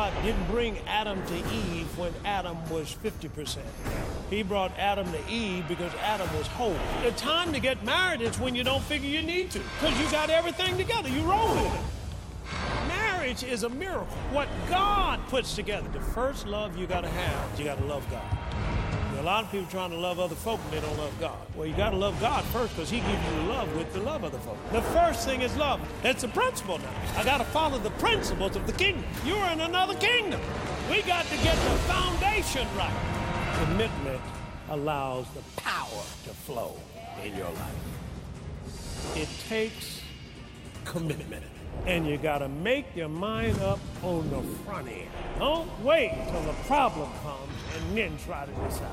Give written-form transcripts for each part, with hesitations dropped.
God didn't bring Adam to Eve when Adam was 50%. He brought Adam to Eve because Adam was whole. The time to get married is when you don't figure you need to, because you got everything together. You roll with it. Marriage is a miracle. What God puts together. The first love you got to have, you got to love God. There are a lot of people trying to love other folk and they don't love God. Well, you got to love God first because he gives you the love with the love of the folk. The first thing is love. It's a principle now. I got to follow the principles of the kingdom. You're in another kingdom. We got to get the foundation right. Commitment allows the power to flow in your life. It takes commitment. And you got to make your mind up on the front end. Don't wait till the problem comes and then try to decide.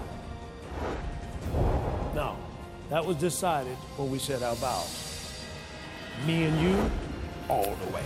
No, that was decided when we said our vows. Me and you, all the way.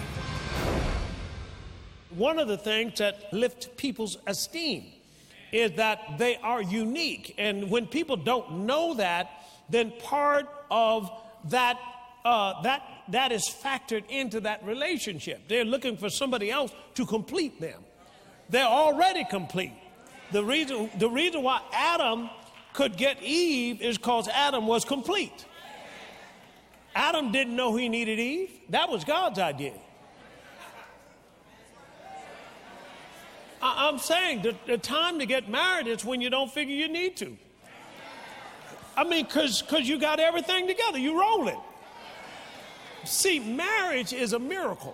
One of the things that lift people's esteem is that they are unique. And when people don't know that, then part of that is factored into that relationship. They're looking for somebody else to complete them. They're already complete. The reason why Adam could get Eve is because Adam was complete. Adam didn't know he needed Eve. That was God's idea. I'm saying the time to get married is when you don't figure you need to. I mean, because you got everything together. You roll it. See, marriage is a miracle.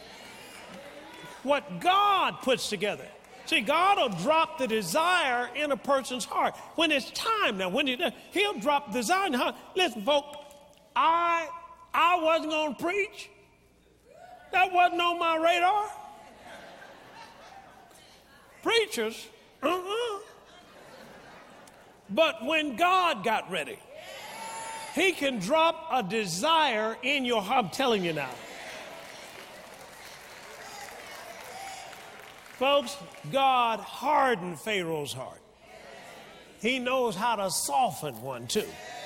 What God puts together. See, God will drop the desire in a person's heart. When it's time now, he'll drop desire in the heart. Listen, folks, I wasn't going to preach. That wasn't on my radar. Preachers, But when God got ready, he can drop a desire in your heart. I'm telling you now. Folks, God hardened Pharaoh's heart. He knows how to soften one too.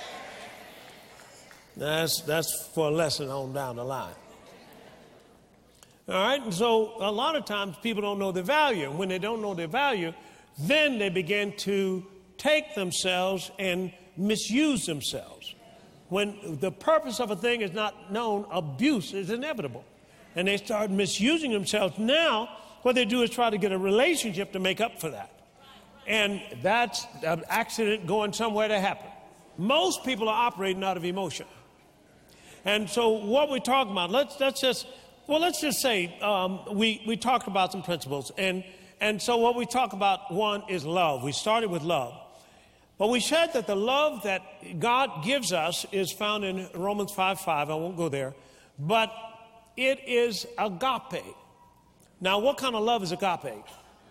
That's for a lesson on down the line. All right, and so a lot of times people don't know their value. And when they don't know their value, then they begin to take themselves and misuse themselves. When the purpose of a thing is not known, abuse is inevitable. And they start misusing themselves. Now, what they do is try to get a relationship to make up for that. And that's an accident going somewhere to happen. Most people are operating out of emotion. And so what we're talking about, let's just say we talked about some principles. And so what we talk about, one is love. We started with love. But we said that the love that God gives us is found in Romans 5:5. I won't go there. But it is agape. Now, what kind of love is agape?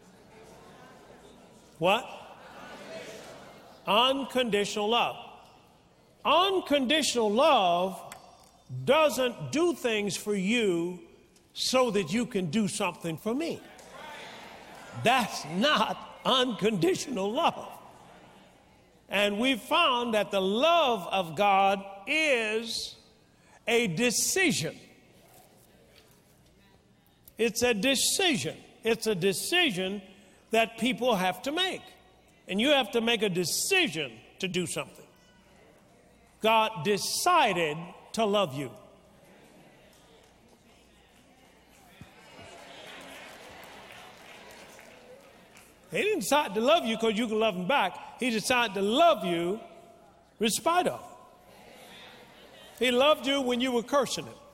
What? Unconditional love. Unconditional love doesn't do things for you so that you can do something for me. That's not unconditional love. And we found that the love of God is a decision. It's a decision. It's a decision that people have to make. And you have to make a decision to do something. God decided to love you. He didn't decide to love you because you can love him back. He decided to love you in spite of. He loved you when you were cursing him.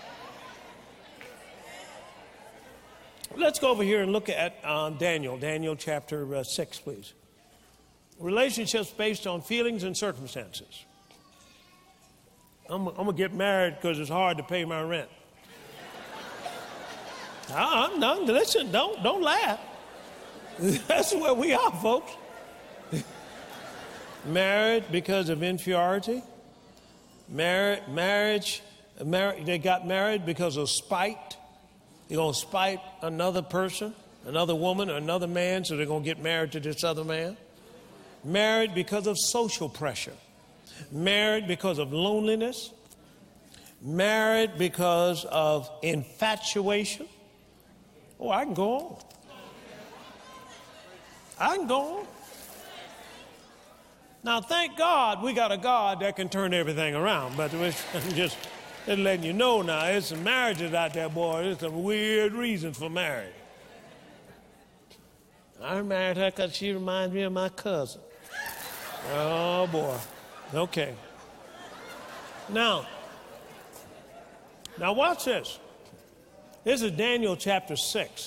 Let's go over here and look at Daniel. Daniel chapter 6, please. Relationships based on feelings and circumstances. I'm going to get married because it's hard to pay my rent. No, listen, don't laugh. That's where we are, folks. Married because of inferiority. They got married because of spite. They're going to spite another person, another woman, or another man, so they're going to get married to this other man. Married because of social pressure. Married because of loneliness. Married because of infatuation. Oh, I can go on. I can go on. Now, thank God we got a God that can turn everything around. But I'm just letting you know now, there's some marriages out there, boy. There's some weird reasons for marriage. I married her because she reminds me of my cousin. Oh, boy. Okay. Now watch this. This is Daniel chapter 6,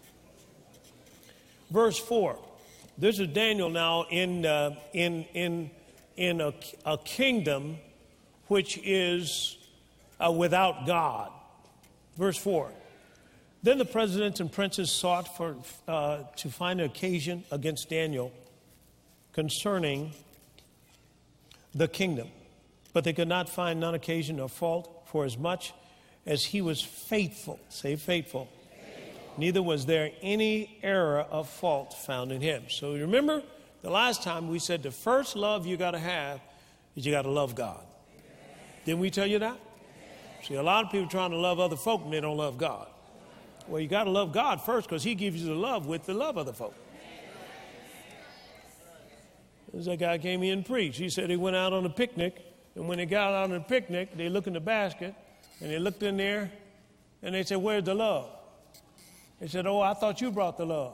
verse 4. This is Daniel now in a kingdom which is without God. Verse 4. Then the presidents and princes sought to find an occasion against Daniel concerning the kingdom, but they could not find none occasion or fault, for as much as he was faithful. Say faithful. Neither was there any error of fault found in him. So remember, the last time we said the first love you got to have is you got to love God. Didn't we tell you that? See, a lot of people trying to love other folk and they don't love God. Well, you got to love God first because he gives you the love with the love of the folk. There's that guy came in and preached. He said he went out on a picnic, and when they got out on the picnic, they looked in the basket, and they looked in there, and they said, "Where's the love?" They said, "Oh, I thought you brought the love."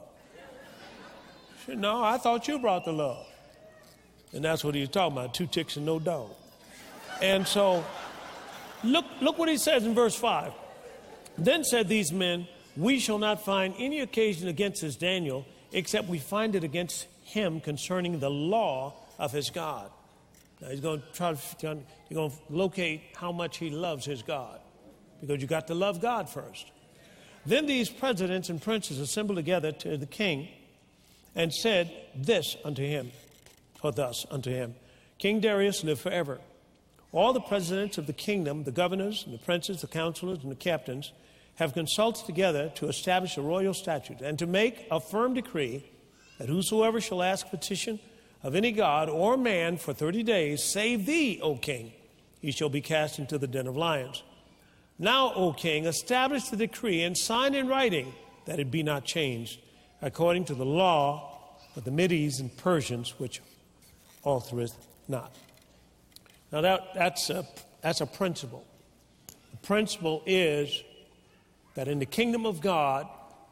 He said, "No, I thought you brought the love." And that's what he was talking about, 2 ticks and no dog. And so, look what he says in verse 5. Then said these men, "We shall not find any occasion against this Daniel, except we find it against him concerning the law of his God." Now he's going to locate how much he loves his God, because you got to love God first. Then these presidents and princes assembled together to the king and said this unto him, or thus unto him, "King Darius, live forever. All the presidents of the kingdom, the governors and the princes, the counselors and the captains, have consulted together to establish a royal statute and to make a firm decree that whosoever shall ask petition of any god or man for 30 days, save thee, O king, he shall be cast into the den of lions. Now, O king, establish the decree and sign in writing that it be not changed, according to the law of the Medes and Persians, which altereth not." Now that's a principle. The principle is that in the kingdom of God,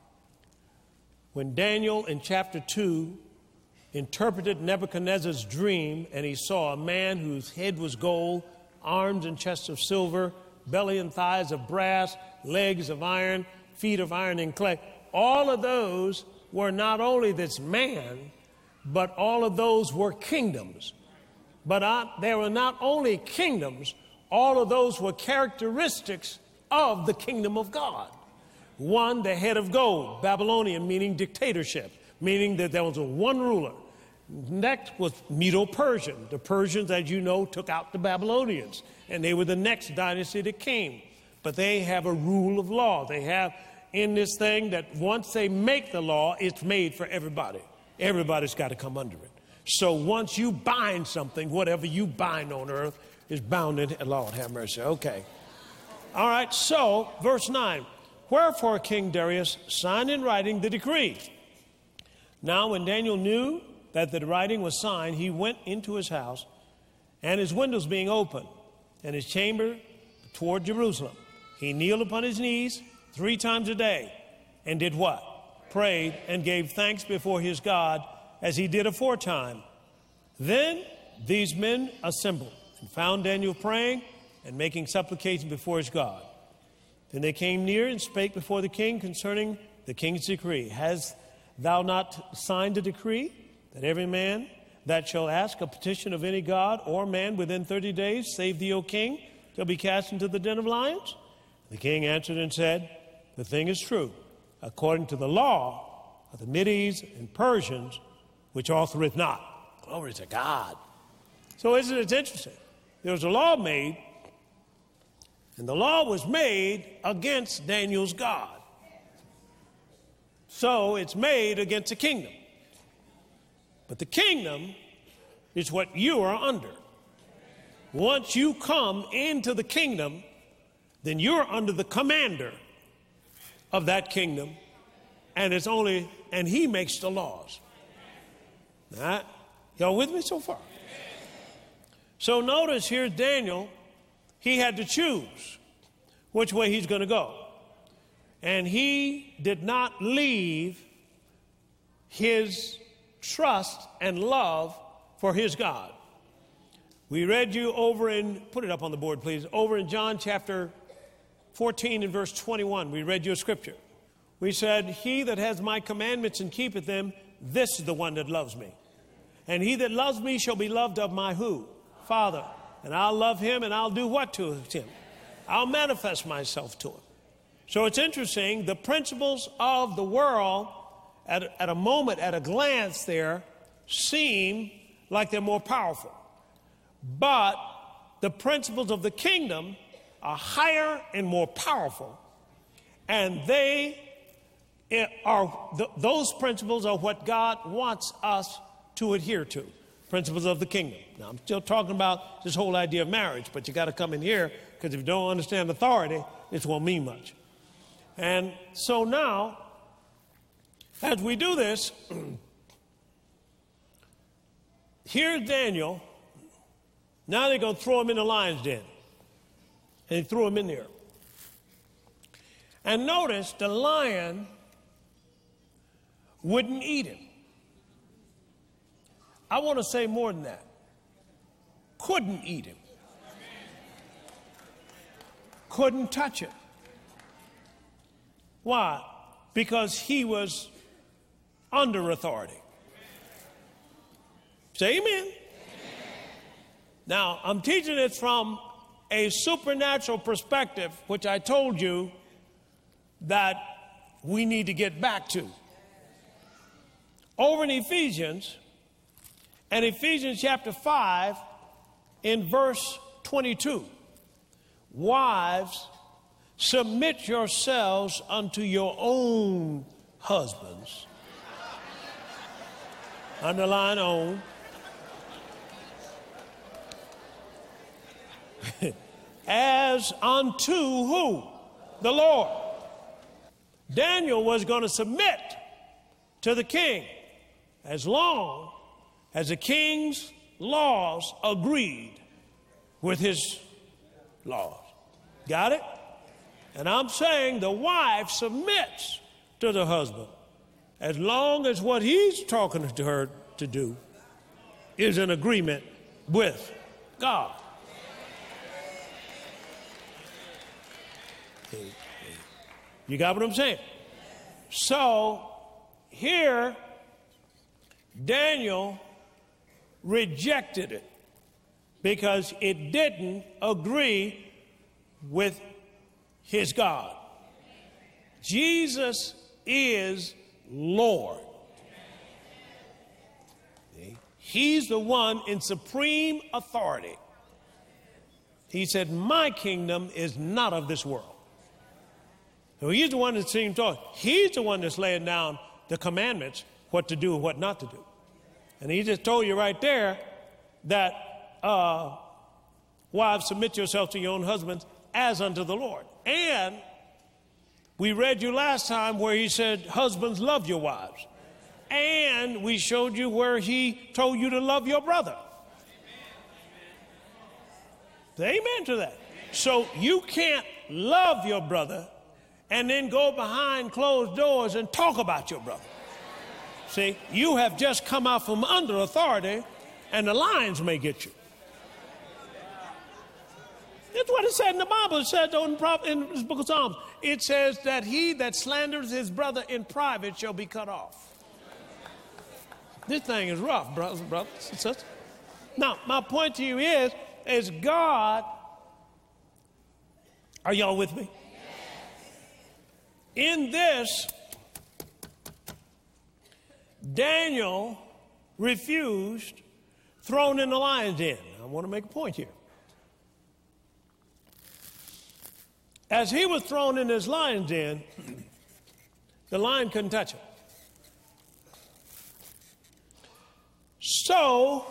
when Daniel in chapter 2 interpreted Nebuchadnezzar's dream, and he saw a man whose head was gold, arms and chest of silver, belly and thighs of brass, legs of iron, feet of iron and clay. All of those were not only this man, but all of those were kingdoms. But they were not only kingdoms, all of those were characteristics of the kingdom of God. One, the head of gold, Babylonian, meaning dictatorship, meaning that there was a one ruler. Next was Medo-Persian. The Persians, as you know, took out the Babylonians, and they were the next dynasty that came. But they have a rule of law. They have in this thing that once they make the law, it's made for everybody. Everybody's got to come under it. So once you bind something, whatever you bind on earth is bound in heaven. Lord have mercy. Okay. All right, so verse 9. Wherefore King Darius signed in writing the decree. Now when Daniel knew that the writing was signed, he went into his house, and his windows being open, and his chamber toward Jerusalem. He kneeled upon his knees 3 times a day, and did what? Prayed and gave thanks before his God, as he did aforetime. Then these men assembled, and found Daniel praying and making supplication before his God. Then they came near and spake before the king concerning the king's decree. Hast thou not signed a decree that every man that shall ask a petition of any god or man within 30 days, save thee, O king, shall be cast into the den of lions? The king answered and said, the thing is true, according to the law of the Medes and Persians, which altereth not. Glory to God. So isn't it interesting? There was a law made, and the law was made against Daniel's God. So it's made against the kingdom. But the kingdom is what you are under. Once you come into the kingdom, then you're under the commander of that kingdom, and he makes the laws. All right? Y'all with me so far? So notice here's Daniel. He had to choose which way he's going to go. And he did not leave his trust and love for his God. We read you over in, put it up on the board, please, over in John chapter 14 and verse 21. We read you a scripture. We said, he that has my commandments and keepeth them, this is the one that loves me. And he that loves me shall be loved of my who? Father. And I'll love him and I'll do what to him? I'll manifest myself to him. So it's interesting, the principles of the world at a moment, at a glance there, seem like they're more powerful. But the principles of the kingdom are higher and more powerful. And those principles are what God wants us to adhere to. Principles of the kingdom. Now, I'm still talking about this whole idea of marriage, but you got to come in here, because if you don't understand authority, this won't mean much. And so now, as we do this, here's Daniel. Now they're going to throw him in the lion's den. And they threw him in there. And notice the lion wouldn't eat him. I want to say more than that. Couldn't eat him. Couldn't touch him. Why? Because he was under authority. Say amen. Now, I'm teaching it from a supernatural perspective, which I told you that we need to get back to. Over in Ephesians, and Ephesians chapter 5, in verse 22, wives, submit yourselves unto your own husbands. Underline own. As unto who? The Lord. Daniel was going to submit to the king as long as the king's laws agreed with his laws. Got it? And I'm saying the wife submits to the husband as long as what he's talking to her to do is in agreement with God. You got what I'm saying? So here, Daniel rejected it because it didn't agree with his God. Jesus is Lord. He's the one in supreme authority. He said, my kingdom is not of this world. So he's the one that seems to. He's the one that's laying down the commandments, what to do and what not to do. And he just told you right there that wives, submit yourself to your own husbands as unto the Lord. And we read you last time where he said, husbands, love your wives. And we showed you where he told you to love your brother. Amen to that. So you can't love your brother and then go behind closed doors and talk about your brother. See, you have just come out from under authority, and the lions may get you. That's what it said in the Bible. It said in the book of Psalms, it says that he that slanders his brother in private shall be cut off. This thing is rough, brothers and sisters. Now, my point to you is God, are y'all with me? In this, Daniel refused, thrown in the lion's den. I want to make a point here. As he was thrown in his lion's den, the lion couldn't touch him. So,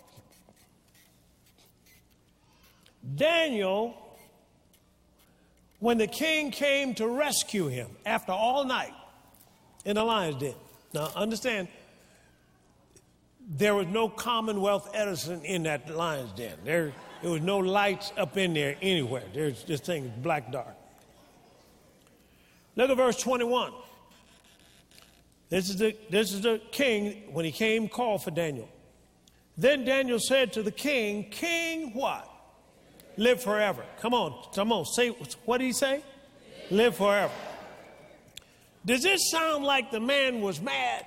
Daniel, when the king came to rescue him after all night in the lion's den. Now, understand, There was no Commonwealth Edison in that lion's den. There was no lights up in there anywhere. There's this thing black dark. Look at verse 21. This is the king, when he came, called for Daniel. Then Daniel said to the king, King what? Live forever. Come on, say, what did he say? Live forever. Does this sound like the man was mad?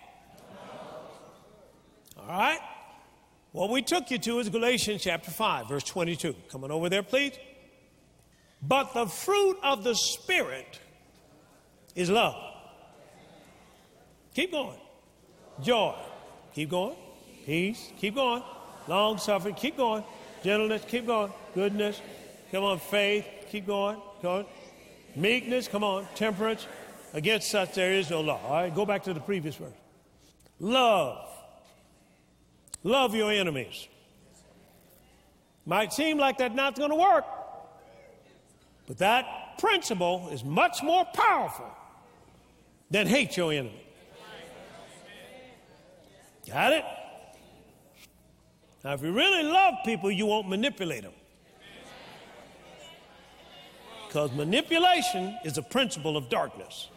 All right. What we took you to is Galatians chapter 5, verse 22. Come on over there, please. But the fruit of the Spirit is love. Keep going. Joy. Keep going. Peace. Keep going. Long suffering. Keep going. Gentleness. Keep going. Goodness. Come on. Faith. Keep going. Go on. Meekness. Come on. Temperance. Against such there is no law. All right. Go back to the previous verse. Love. Love your enemies. Might seem like that's not going to work, but that principle is much more powerful than hate your enemy. Got it? Now, if you really love people, you won't manipulate them. Because manipulation is a principle of darkness.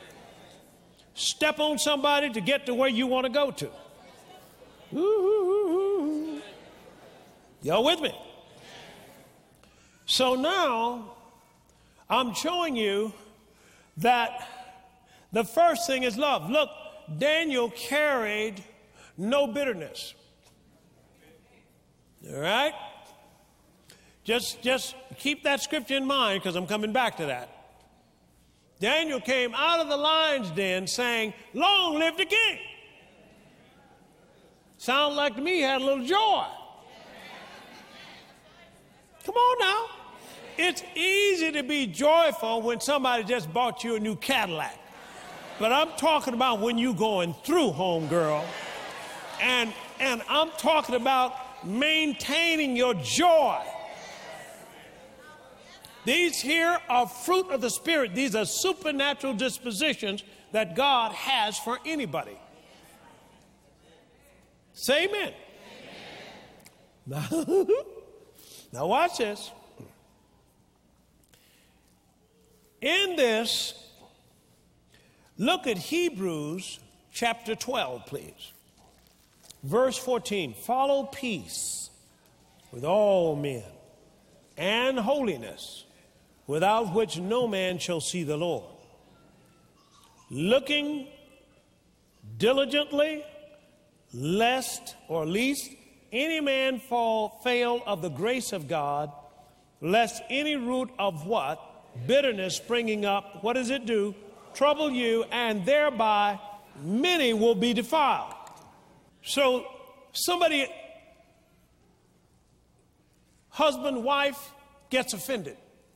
Step on somebody to get to where you want to go to. Ooh. Y'all with me? So now, I'm showing you that the first thing is love. Look, Daniel carried no bitterness. All right? Just keep that scripture in mind, because I'm coming back to that. Daniel came out of the lion's den saying, Long live the king. Sound like to me he had a little joy. Come on now. It's easy to be joyful when somebody just bought you a new Cadillac. But I'm talking about when you're going through, homegirl. And I'm talking about maintaining your joy. These here are fruit of the Spirit. These are supernatural dispositions that God has for anybody. Say amen. Now watch this. In this, look at Hebrews chapter 12, please. Verse 14. Follow peace with all men and holiness, without which no man shall see the Lord. Looking diligently, lest or least any man fail of the grace of God, lest any root of what? Bitterness springing up, what does it do? Trouble you, and thereby many will be defiled. So somebody, husband, wife, gets offended.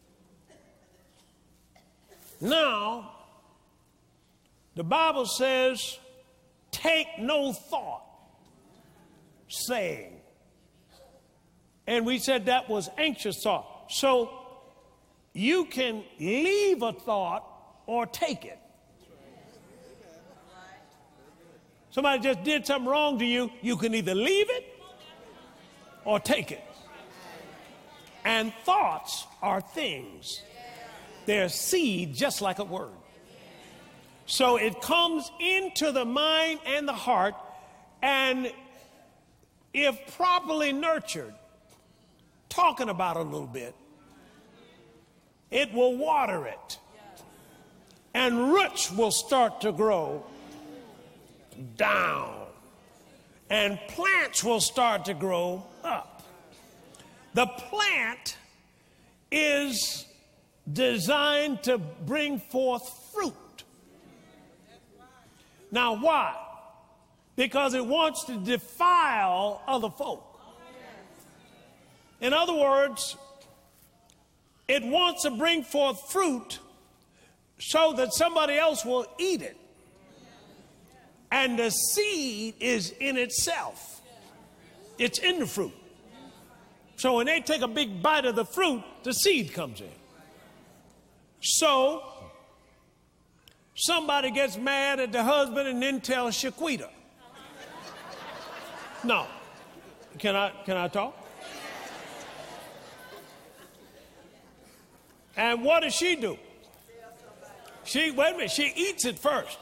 Now, the Bible says, take no thought, saying. And we said that was anxious thought. So you can leave a thought or take it. Somebody just did something wrong to you, you can either leave it or take it. And thoughts are things. They're seed just like a word. So it comes into the mind and the heart, and if properly nurtured, talking about it a little bit, it will water it. And roots will start to grow down. And plants will start to grow up. The plant is designed to bring forth fruit. Now, why? Because it wants to defile other folk. In other words, it wants to bring forth fruit so that somebody else will eat it. And the seed is in itself. It's in the fruit. So when they take a big bite of the fruit, the seed comes in. So somebody gets mad at the husband and then tells Shaquita. No. Can I talk? And what does she do? Wait a minute, she eats it first.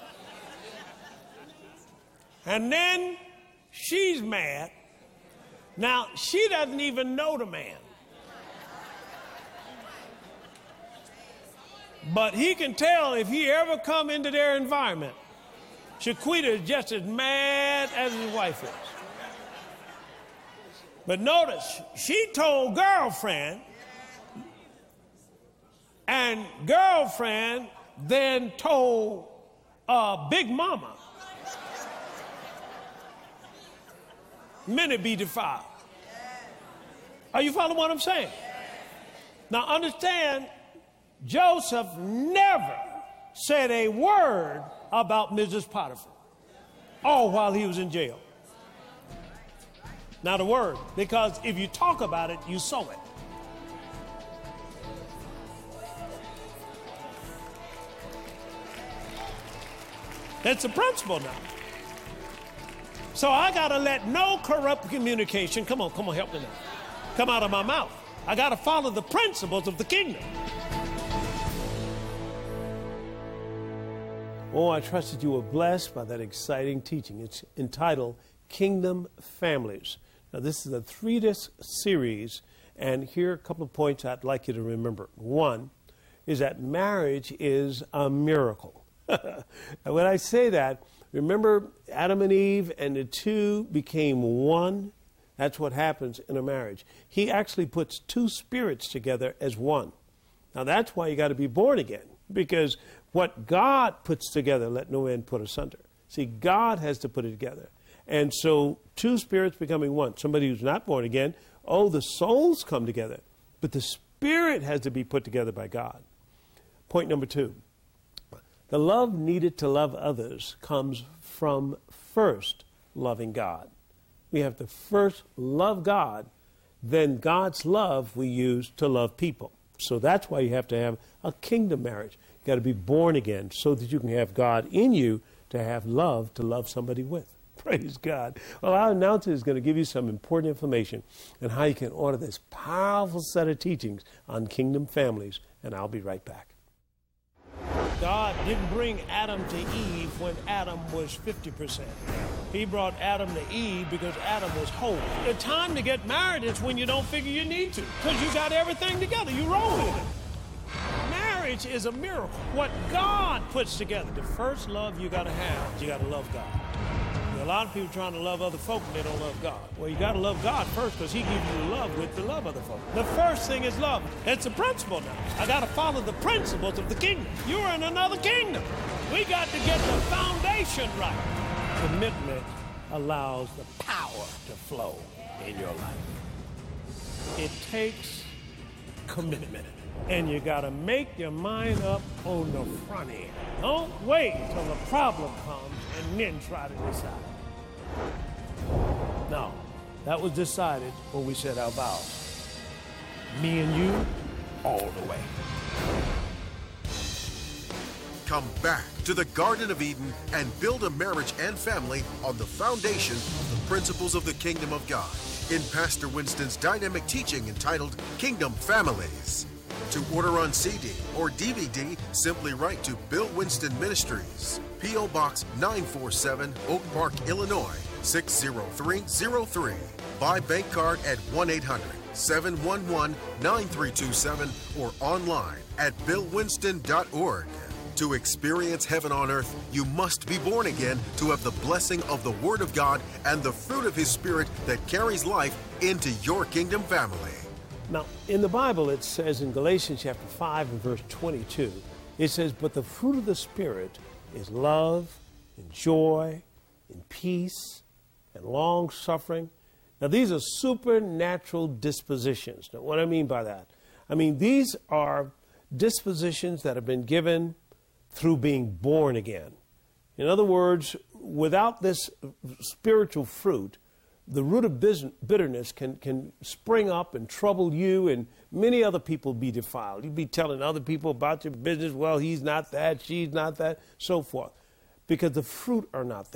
And then she's mad. Now, she doesn't even know the man. But he can tell if he ever come into their environment. Shaquita is just as mad as his wife is. But notice, she told girlfriend, and girlfriend then told Big Mama. Many be defiled. Are you following what I'm saying? Now understand, Joseph never said a word about Mrs. Potiphar, all while he was in jail. Not a word, because if you talk about it, you sow it. That's the principle now. So I got to let no corrupt communication, come on, help me now, come out of my mouth. I got to follow the principles of the kingdom. Oh, I trust that you were blessed by that exciting teaching. It's entitled Kingdom Families. Now, this is a 3-disc series, and here are a couple of points I'd like you to remember. One is that marriage is a miracle. And when I say that, remember Adam and Eve and the two became one? That's what happens in a marriage. He actually puts two spirits together as one. Now, that's why you got to be born again, because what God puts together, let no man put asunder. See, God has to put it together. And so two spirits becoming one. Somebody who's not born again, the souls come together. But the spirit has to be put together by God. Point number 2. The love needed to love others comes from first loving God. We have to first love God, then God's love we use to love people. So that's why you have to have a kingdom marriage. You've got to be born again so that you can have God in you to have love to love somebody with. Praise God. Well, our announcer is going to give you some important information on how you can order this powerful set of teachings on kingdom families, and I'll be right back. God didn't bring Adam to Eve when Adam was 50%. He brought Adam to Eve because Adam was whole. The time to get married is when you don't figure you need to, because you got everything together. You roll with it. Marriage is a miracle. What God puts together, the first love you got to have, you got to love God. There are a lot of people trying to love other folk and they don't love God. Well, you got to love God first, because he gives you the love with to love other folk. The first thing is love. It's a principle now. I got to follow the principles of the kingdom. You're in another kingdom. We got to get the foundation right. Commitment allows the power to flow in your life. It takes commitment. And you got to make your mind up on the front end. Don't wait till the problem comes and then try to decide. No, that was decided when we said our vows. Me and you, all the way. Come back to the Garden of Eden and build a marriage and family on the foundation of the principles of the kingdom of God in Pastor Winston's dynamic teaching entitled Kingdom Families. To order on CD or DVD, simply write to Bill Winston Ministries, P.O. Box 947, Oak Park, Illinois, 60303. Buy bank card at 1-800-711-9327 or online at billwinston.org. To experience heaven on earth, you must be born again to have the blessing of the Word of God and the fruit of His Spirit that carries life into your kingdom family. Now, in the Bible, it says in Galatians chapter 5 and verse 22, it says, but the fruit of the Spirit is love and joy and peace and long-suffering. Now, these are supernatural dispositions. Now, what do I mean by that? I mean, these are dispositions that have been given through being born again. In other words, without this spiritual fruit, the root of bitterness can spring up and trouble you, and many other people be defiled. You'd be telling other people about your business, well, he's not that, she's not that, so forth, because the fruit are not there.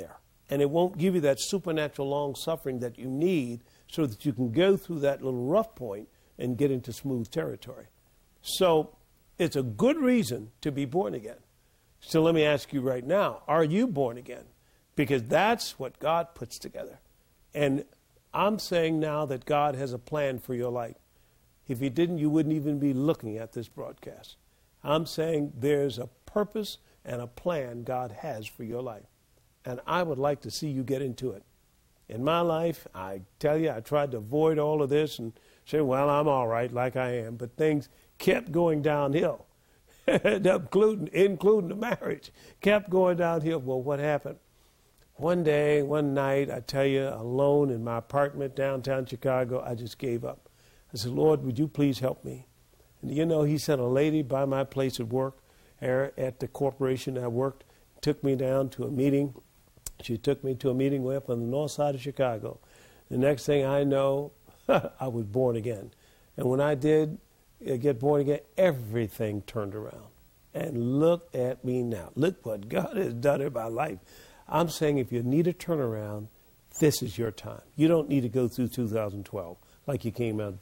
And it won't give you that supernatural long suffering that you need so that you can go through that little rough point and get into smooth territory. So it's a good reason to be born again. So let me ask you right now, are you born again? Because that's what God puts together. And I'm saying now that God has a plan for your life. If he didn't, you wouldn't even be looking at this broadcast. I'm saying there's a purpose and a plan God has for your life. And I would like to see you get into it. In my life, I tell you, I tried to avoid all of this and say, well, I'm all right like I am. But things kept going downhill, including the marriage, kept going downhill. Well, what happened? One day, one night, I tell you, alone in my apartment downtown Chicago, I just gave up. I said, Lord, would you please help me? And you know, he sent a lady by my place at work, at the corporation I worked, took me down to a meeting. She took me to a meeting way up on the north side of Chicago. The next thing I know, I was born again. And when I did get born again, everything turned around. And look at me now. Look what God has done in my life. I'm saying if you need a turnaround, this is your time. You don't need to go through 2012 like you came out in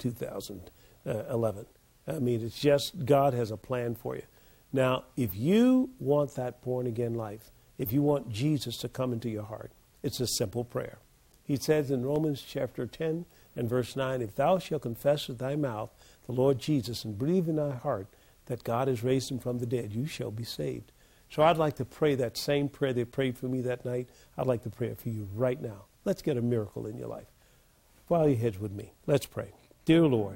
2011. I mean, it's just God has a plan for you. Now, if you want that born-again life, if you want Jesus to come into your heart, it's a simple prayer. He says in Romans chapter 10 and verse 9, if thou shalt confess with thy mouth the Lord Jesus and believe in thy heart that God has raised him from the dead, you shall be saved. So I'd like to pray that same prayer they prayed for me that night. I'd like to pray it for you right now. Let's get a miracle in your life. Bow your heads with me. Let's pray. Dear Lord,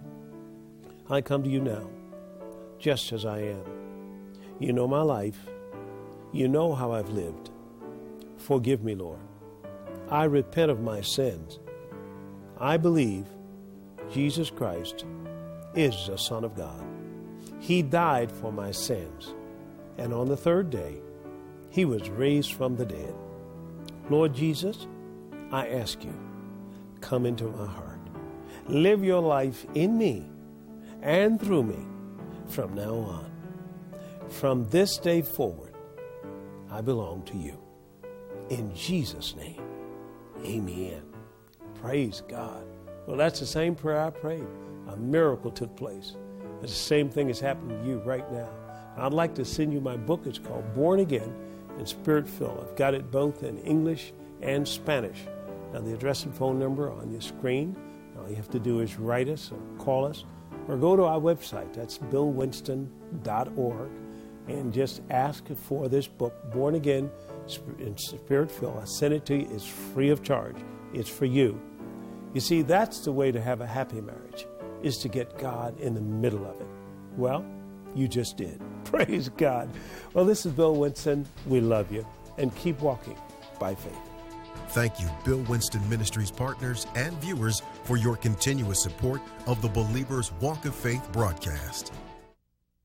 I come to you now just as I am. You know my life. You know how I've lived. Forgive me, Lord. I repent of my sins. I believe Jesus Christ is the Son of God. He died for my sins. And on the third day, he was raised from the dead. Lord Jesus, I ask you, come into my heart. Live your life in me and through me from now on. From this day forward, I belong to you. In Jesus' name, amen. Praise God. Well, that's the same prayer I prayed. A miracle took place. It's the same thing is happening to you right now. I'd like to send you my book. It's called Born Again and Spirit-Filled. I've got it both in English and Spanish. Now, the address and phone number on your screen. All you have to do is write us or call us or go to our website. That's billwinston.org and just ask for this book, Born Again and Spirit-Filled. I send it to you. It's free of charge. It's for you. You see, that's the way to have a happy marriage, is to get God in the middle of it. Well, you just did. Praise God. Well, this is Bill Winston. We love you. And keep walking by faith. Thank you, Bill Winston Ministries partners and viewers, for your continuous support of the Believer's Walk of Faith broadcast.